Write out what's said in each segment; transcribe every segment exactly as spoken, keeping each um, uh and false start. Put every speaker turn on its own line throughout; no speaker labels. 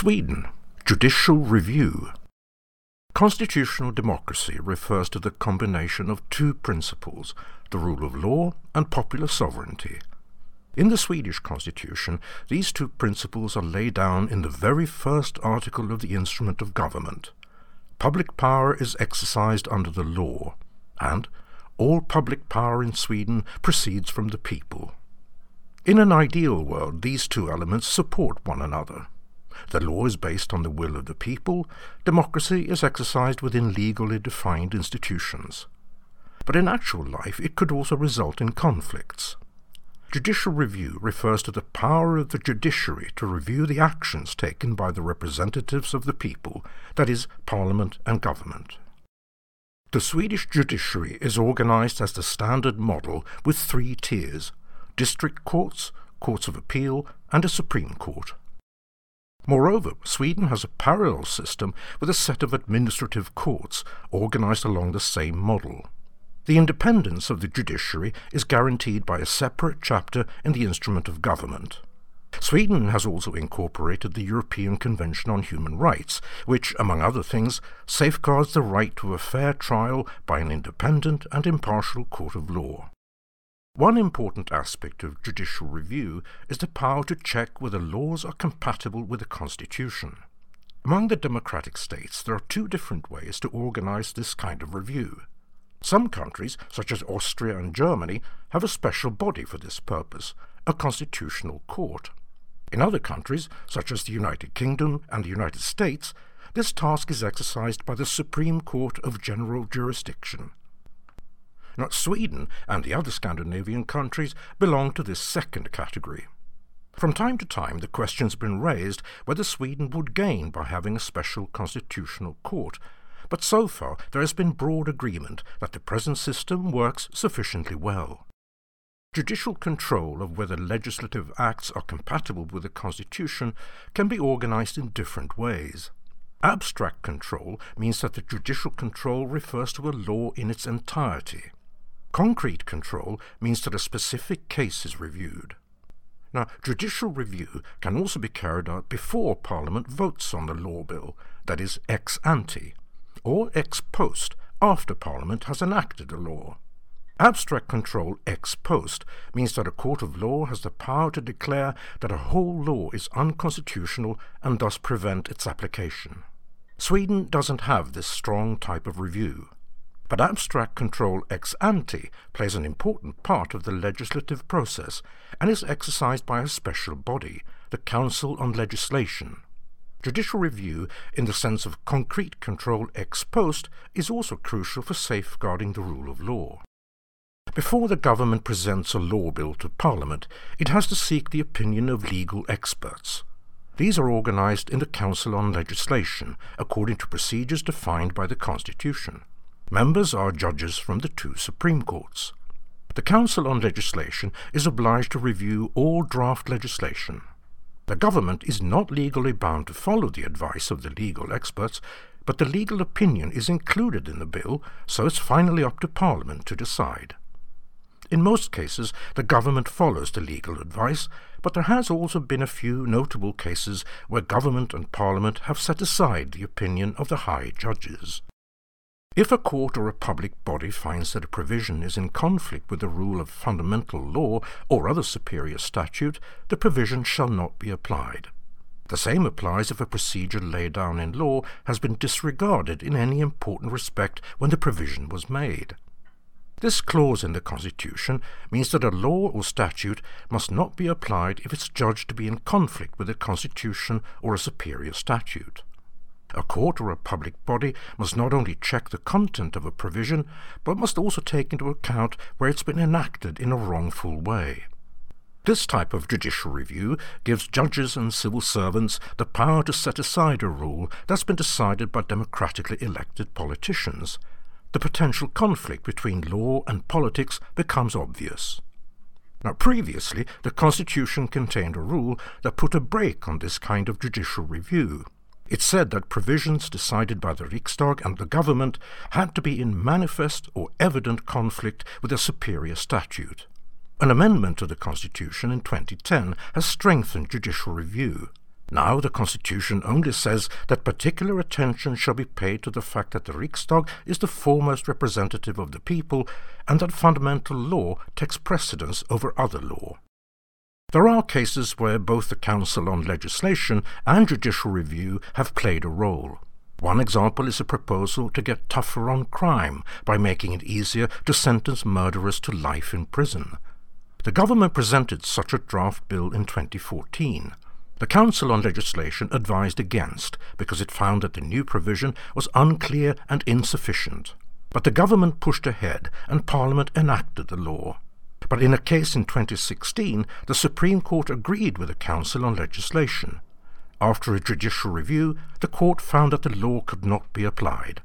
Sweden, judicial review. Constitutional democracy refers to the combination of two principles, the rule of law and popular sovereignty. In the Swedish constitution, these two principles are laid down in the very first article of the instrument of government. Public power is exercised under the law, and all public power in Sweden proceeds from the people. In an ideal world, these two elements support one another. The law is based on the will of the people, democracy is exercised within legally defined institutions. But in actual life it could also result in conflicts. Judicial review refers to the power of the judiciary to review the actions taken by the representatives of the people, that is, parliament and government. The Swedish judiciary is organized as the standard model with three tiers: district courts, courts of appeal, and a Supreme Court. Moreover, Sweden has a parallel system with a set of administrative courts organized along the same model. The independence of the judiciary is guaranteed by a separate chapter in the instrument of government. Sweden has also incorporated the European Convention on Human Rights, which, among other things, safeguards the right to a fair trial by an independent and impartial court of law. One important aspect of judicial review is the power to check whether laws are compatible with the Constitution. Among the democratic states, there are two different ways to organize this kind of review. Some countries, such as Austria and Germany, have a special body for this purpose, a constitutional court. In other countries, such as the United Kingdom and the United States, this task is exercised by the Supreme Court of General Jurisdiction. Now, Sweden and the other Scandinavian countries belong to this second category. From time to time the question has been raised whether Sweden would gain by having a special constitutional court, but so far there has been broad agreement that the present system works sufficiently well. Judicial control of whether legislative acts are compatible with the Constitution can be organized in different ways. Abstract control means that the judicial control refers to a law in its entirety. Concrete control means that a specific case is reviewed. Now, judicial review can also be carried out before Parliament votes on the law bill, that is, ex ante, or ex post, after Parliament has enacted a law. Abstract control ex post means that a court of law has the power to declare that a whole law is unconstitutional and thus prevent its application. Sweden doesn't have this strong type of review. But abstract control ex ante plays an important part of the legislative process and is exercised by a special body, the Council on Legislation. Judicial review, in the sense of concrete control ex post, is also crucial for safeguarding the rule of law. Before the government presents a law bill to Parliament, it has to seek the opinion of legal experts. These are organized in the Council on Legislation, according to procedures defined by the Constitution. Members are judges from the two Supreme Courts. The Council on Legislation is obliged to review all draft legislation. The government is not legally bound to follow the advice of the legal experts, but the legal opinion is included in the bill, so it's finally up to Parliament to decide. In most cases, the government follows the legal advice, but there has also been a few notable cases where government and Parliament have set aside the opinion of the high judges. If a court or a public body finds that a provision is in conflict with the rule of fundamental law or other superior statute, the provision shall not be applied. The same applies if a procedure laid down in law has been disregarded in any important respect when the provision was made. This clause in the Constitution means that a law or statute must not be applied if it's judged to be in conflict with the Constitution or a superior statute. A court or a public body must not only check the content of a provision, but must also take into account where it's been enacted in a wrongful way. This type of judicial review gives judges and civil servants the power to set aside a rule that's been decided by democratically elected politicians. The potential conflict between law and politics becomes obvious. Now, previously, the Constitution contained a rule that put a brake on this kind of judicial review. It said that provisions decided by the Riksdag and the government had to be in manifest or evident conflict with a superior statute. An amendment to the Constitution in twenty ten has strengthened judicial review. Now the Constitution only says that particular attention shall be paid to the fact that the Riksdag is the foremost representative of the people and that fundamental law takes precedence over other law. There are cases where both the Council on Legislation and Judicial Review have played a role. One example is a proposal to get tougher on crime by making it easier to sentence murderers to life in prison. The government presented such a draft bill in twenty fourteen. The Council on Legislation advised against because it found that the new provision was unclear and insufficient. But the government pushed ahead and Parliament enacted the law. But in a case in twenty sixteen, the Supreme Court agreed with the Council on Legislation. After a judicial review, the court found that the law could not be applied.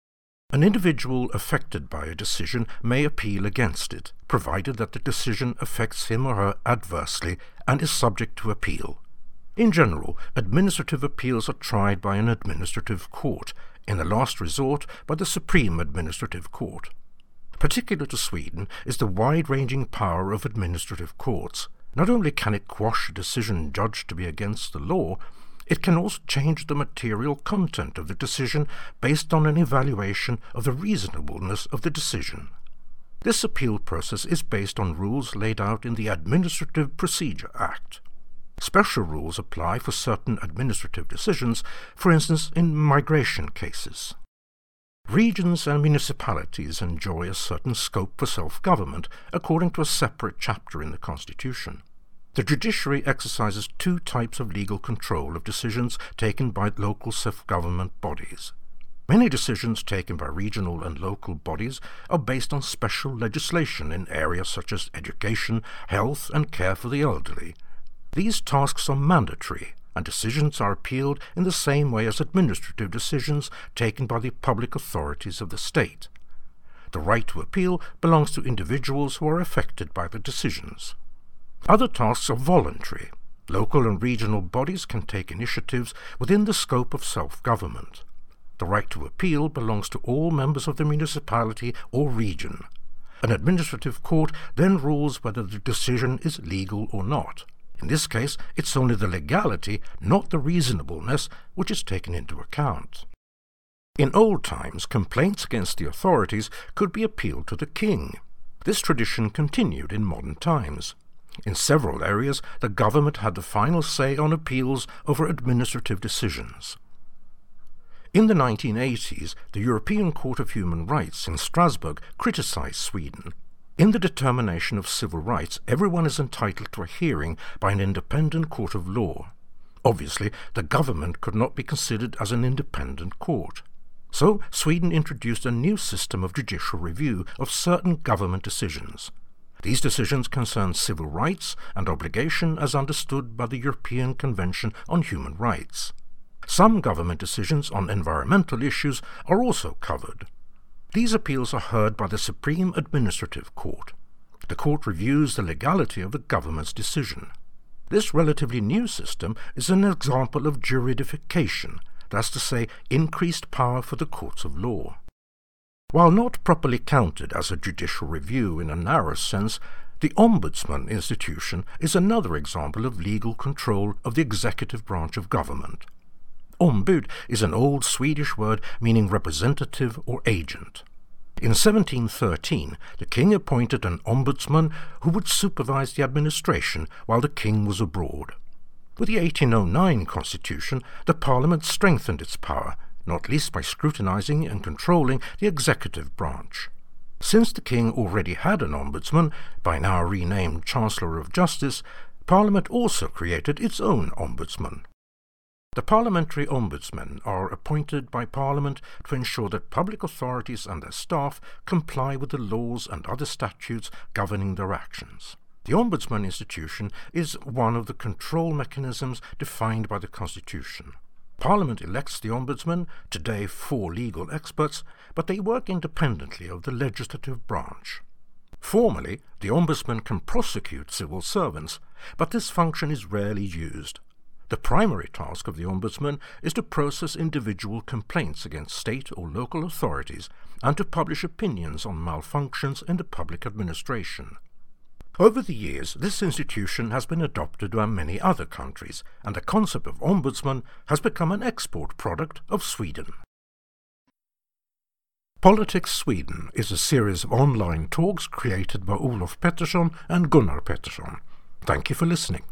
An individual affected by a decision may appeal against it, provided that the decision affects him or her adversely and is subject to appeal. In general, administrative appeals are tried by an administrative court, in the last resort by the Supreme Administrative Court. Particular to Sweden is the wide-ranging power of administrative courts. Not only can it quash a decision judged to be against the law, it can also change the material content of the decision based on an evaluation of the reasonableness of the decision. This appeal process is based on rules laid out in the Administrative Procedure Act. Special rules apply for certain administrative decisions, for instance in migration cases. Regions and municipalities enjoy a certain scope for self-government according to a separate chapter in the Constitution. The judiciary exercises two types of legal control of decisions taken by local self-government bodies. Many decisions taken by regional and local bodies are based on special legislation in areas such as education, health and care for the elderly. These tasks are mandatory, and decisions are appealed in the same way as administrative decisions taken by the public authorities of the state. The right to appeal belongs to individuals who are affected by the decisions. Other tasks are voluntary. Local and regional bodies can take initiatives within the scope of self-government. The right to appeal belongs to all members of the municipality or region. An administrative court then rules whether the decision is legal or not. In this case, it's only the legality, not the reasonableness, which is taken into account. In old times, complaints against the authorities could be appealed to the king. This tradition continued in modern times. In several areas, the government had the final say on appeals over administrative decisions. In the nineteen eighties, the European Court of Human Rights in Strasbourg criticized Sweden. In the determination of civil rights, everyone is entitled to a hearing by an independent court of law. Obviously, the government could not be considered as an independent court. So, Sweden introduced a new system of judicial review of certain government decisions. These decisions concern civil rights and obligation as understood by the European Convention on Human Rights. Some government decisions on environmental issues are also covered. These appeals are heard by the Supreme Administrative Court. The court reviews the legality of the government's decision. This relatively new system is an example of juridification, that's to say, increased power for the courts of law. While not properly counted as a judicial review in a narrow sense, the Ombudsman institution is another example of legal control of the executive branch of government. Ombud is an old Swedish word meaning representative or agent. In seventeen thirteen, the king appointed an ombudsman who would supervise the administration while the king was abroad. With the eighteen oh nine constitution, the parliament strengthened its power, not least by scrutinizing and controlling the executive branch. Since the king already had an ombudsman, by now renamed Chancellor of Justice, Parliament also created its own ombudsman. The parliamentary ombudsmen are appointed by Parliament to ensure that public authorities and their staff comply with the laws and other statutes governing their actions. The Ombudsman institution is one of the control mechanisms defined by the Constitution. Parliament elects the Ombudsman, today four legal experts, but they work independently of the legislative branch. Formally, the Ombudsman can prosecute civil servants, but this function is rarely used. The primary task of the Ombudsman is to process individual complaints against state or local authorities and to publish opinions on malfunctions in the public administration. Over the years, this institution has been adopted by many other countries, and the concept of ombudsman has become an export product of Sweden. Politics Sweden is a series of online talks created by Olof Pettersson and Gunnar Pettersson. Thank you for listening.